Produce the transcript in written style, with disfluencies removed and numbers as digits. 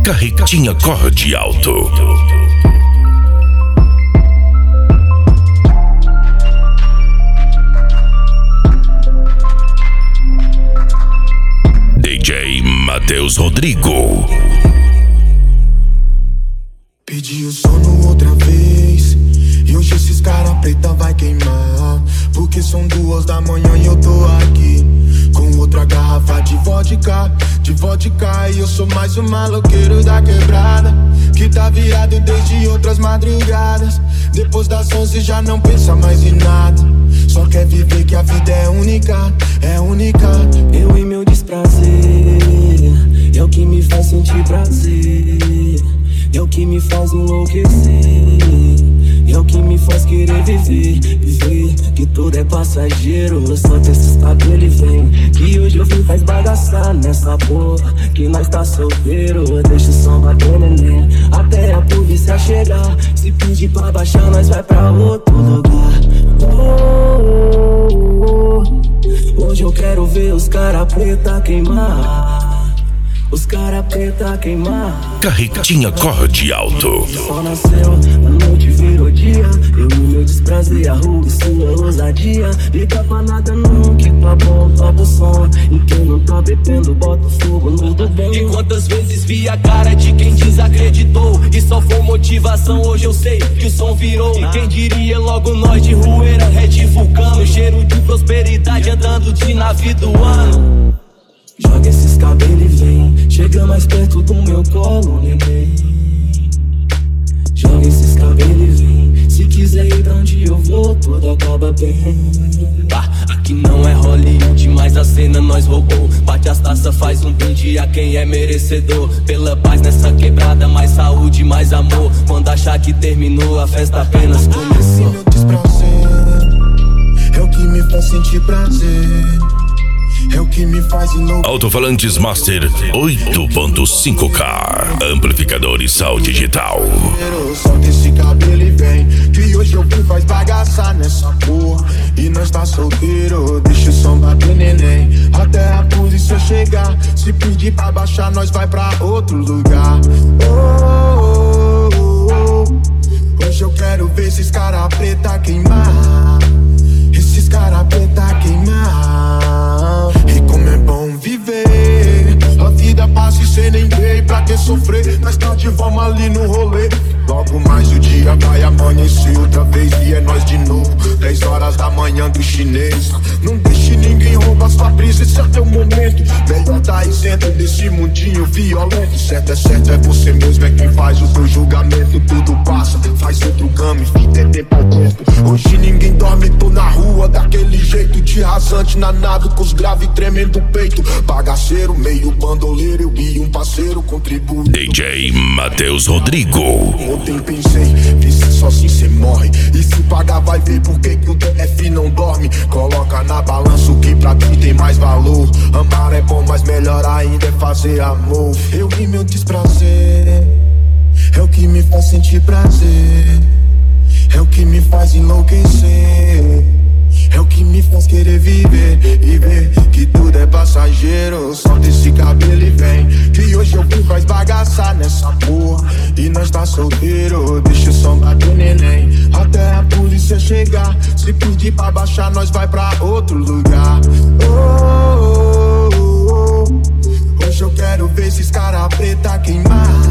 Carretinha Acorde Alto. DJ Matheus Rodrigo. Pedi o sono outra vez e hoje esses cara preta vai queimar, porque são 2 da manhã e eu tô aqui com outra garrafa de vodka, e eu sou mais um maloqueiro da quebrada que tá virado desde outras madrugadas. Depois das 11 já não pensa mais em nada, só quer viver que a vida é única, é única. Eu e meu desprazer é o que me faz sentir prazer, é o que me faz enlouquecer, é o que me faz querer viver, que tudo é passageiro. Solta esses cabelos e vem, que hoje eu vim faz bagaçar nessa porra, que nós tá solteiro. Deixa o som bater, neném, até a polícia chegar. Se pedir pra baixar, nós vai pra outro lugar. Hoje eu quero ver os cara preta queimar, os cara preta queimar. Carretinha Acorde Alto. O sol nasceu, a noite virou dia, eu e meu desprazer, a rua e sua ousadia. Liga pra nada não, que tá bom, toca o som, e quem não tá bebendo, bota o fogo no do bem. E quantas vezes vi a cara de quem desacreditou, e só foi motivação, hoje eu sei que o som virou. E quem diria logo nós de Rueira, Red Vulcano, cheiro de prosperidade andando de navio do ano. Joga esses cabelos e vem, chega mais perto do meu colo, neném. Joga esses cabelos e vem, se quiser ir pra onde eu vou, tudo acaba bem. Aqui não é Hollywood, mas a cena nós roubou. Bate as taças, faz um brinde a quem é merecedor. Pela paz nessa quebrada, mais saúde, mais amor. Quando achar que terminou, a festa apenas começou. Meu desprazer é o que me faz sentir prazer, é o que me faz enlouquecer. Alto-falantes Master 8.5K. Amplificadores Sal Digital. Solta esse cabelo e vem, que hoje eu vim faz bagaçar nessa porra, e nós tá solteiro. Deixa o som bater, neném, até a polícia chegar. Se pedir pra baixar, nós vai pra outro lugar. Hoje eu quero ver esses cara preta queimar, esses cara preta queimar. E como é bom viver, a vida passa e cê nem veio. Pra que sofrer, nós tá de volta ali no rolê. Logo mais o dia vai amanhecer outra vez e é nós de novo. 10 horas da manhã do chinês. Não deixe ninguém roubar sua brisa, esse é teu momento. Melhor tá isento desse mundinho violento. Certo, é você mesmo, é quem faz o teu julgamento. Tudo passa, faz outro game, fita é tempo ao tempo. Hoje ninguém dorme, tô na rua daquele jeito, de rasante na nave, com os graves tremendo o peito. Bagaceiro, meio bandoleiro, eu e um parceiro contribuo. DJ Matheus Rodrigo. Ontem pensei, se só assim cê morre, e se pagar vai ver por que o DF não dorme. Coloca na balança o que pra ti tem mais valor. Amar é bom, mas melhor ainda é fazer amor. Eu e meu desprazer é o que me faz sentir prazer, é o que me faz enlouquecer, é o que me faz querer viver e ver que tudo é passageiro. Solta esse cabelo e vem, que hoje eu vim faz bagaçar nessa porra, e nós tá solteiro. Deixa o som bater, neném, até a polícia chegar. Se pedir pra baixar, nós vai pra outro lugar. Hoje eu quero ver esses cara preta queimar,